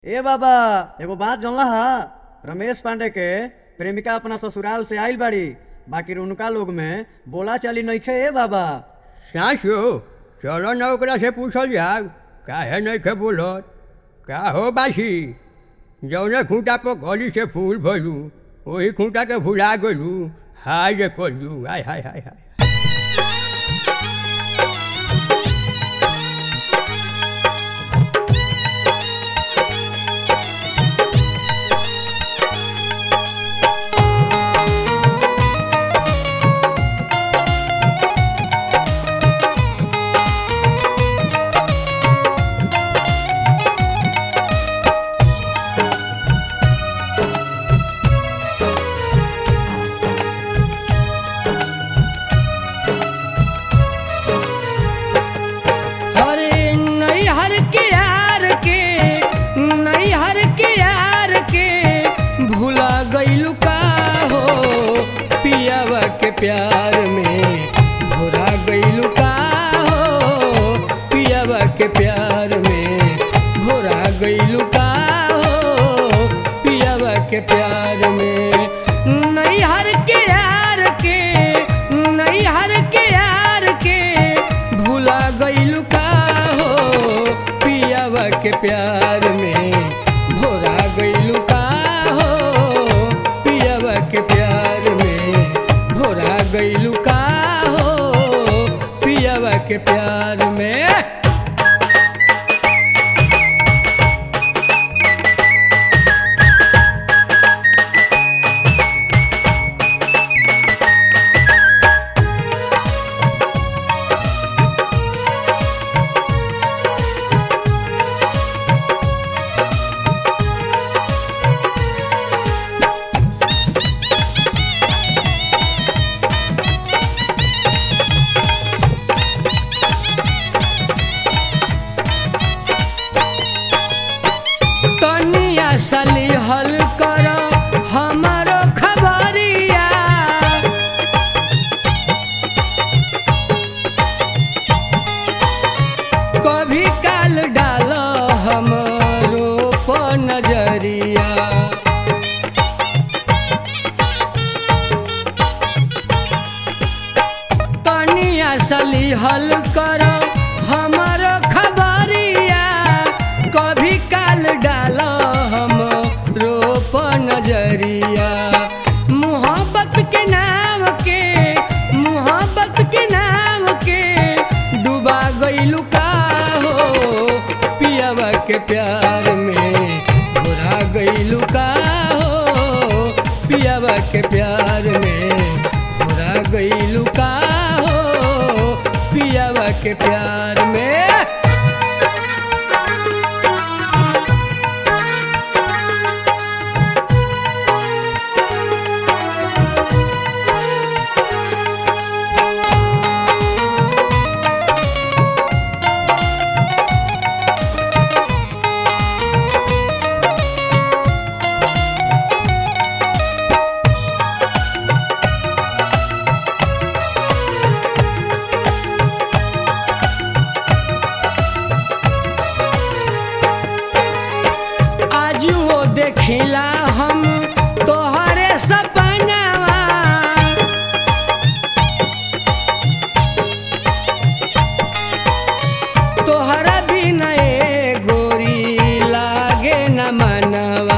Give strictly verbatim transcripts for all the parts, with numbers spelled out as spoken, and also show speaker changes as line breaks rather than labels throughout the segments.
ए बाबा एगो बात जानला हा। रमेश पांडे के प्रेमिका अपना ससुराल से आइल बाड़ी, बाकी उनका लोग में बोला चाली नइखे। ए बाबा
सासो चलो न ओकरा से पूछल जाओ काहे नइखे बोलत। का हो बासी, जौने खूंटा पर गली से फूल भरू वही खूंटा के भुला गलू। हाय रे कलू, हाय हाय हाय हाय।
प्यार में भुला गइलू का हो, पियावा के प्यार में भुला गइलू का हो, पियावा के प्यार में। नैहर के यार के नैहर के यार के भुला गइलू का हो, पियावा के प्यार में भुला गइलू का हो, पियावा के प्यार में भोरा गइलू का हो, पियावा के प्यार में। सली हल कर हमारो खबरिया, कभी काल डाल हमारो पर नजरिया। तनिया सली हल कर हमारो खबरिया, कभी काल डाल नजरिया। मोहब्बत के नाम के मोहब्बत के नाम के डूबा गइलू का हो, पियावा के प्यार में भुला गइलू का हो, पियावा के प्यार में भुला गइलू का हो, पियावा के प्यार में। देखिला हम तोहरे सपनावा, तोहरा बिना ए गोरी लागे न मनवा।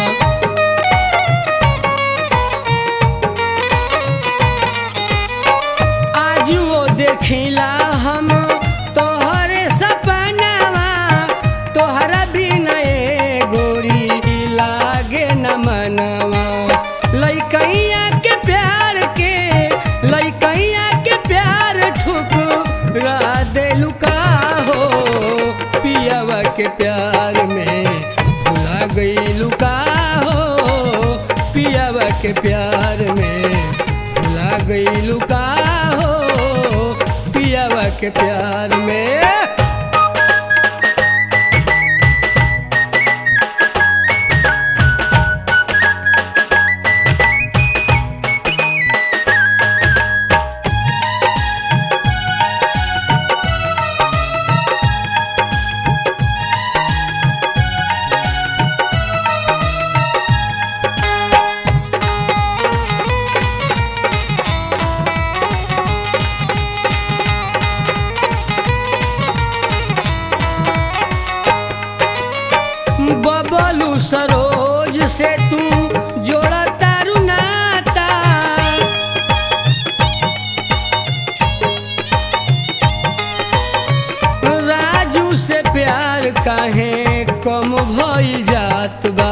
आज वो देखिला हम तोहरे सपनावा, तोहरा बिना ए गोरी लागे न मनवा। लइकैया के प्यार के लइकैया के प्यार ठुकरा देलू का हो, पियावा के प्यार में भुला गइलू का हो, पियावा के प्यार में भुला गइलू का हो, पियावा के प्यार में। बबलू सरोज से तू जोड़ा तारू नाता राजू से प्यार काहे कम भइल जात बा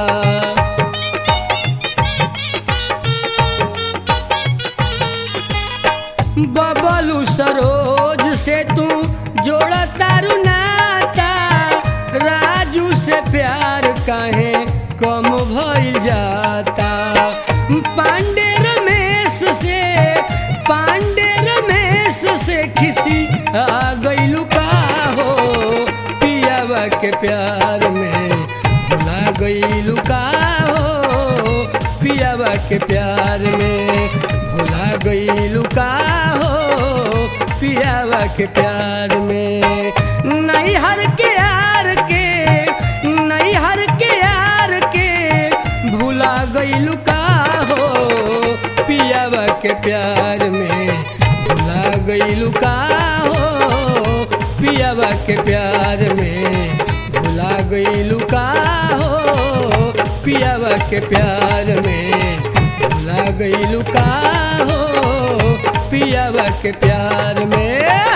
बबलू सरोज से तू जोड़ा तारू नाता राजू से प्यार काहे कम भइल जाता पांडे रमेश से पांडे रमेश से खिसी आ गइलू का हो पियावा के प्यार में भुला गइलू का हो पियावा के प्यार में भुला गइलू का हो पियावा के प्यार में नहीं हर के यार के नहीं हर के यार के भुला गइलू का हो पियावा के प्यार में भुला गइलू का हो पियावा के प्यार में भुला गइलू का हो पियावा के प्यार में भुला गइलू का हो पियावा के प्यार में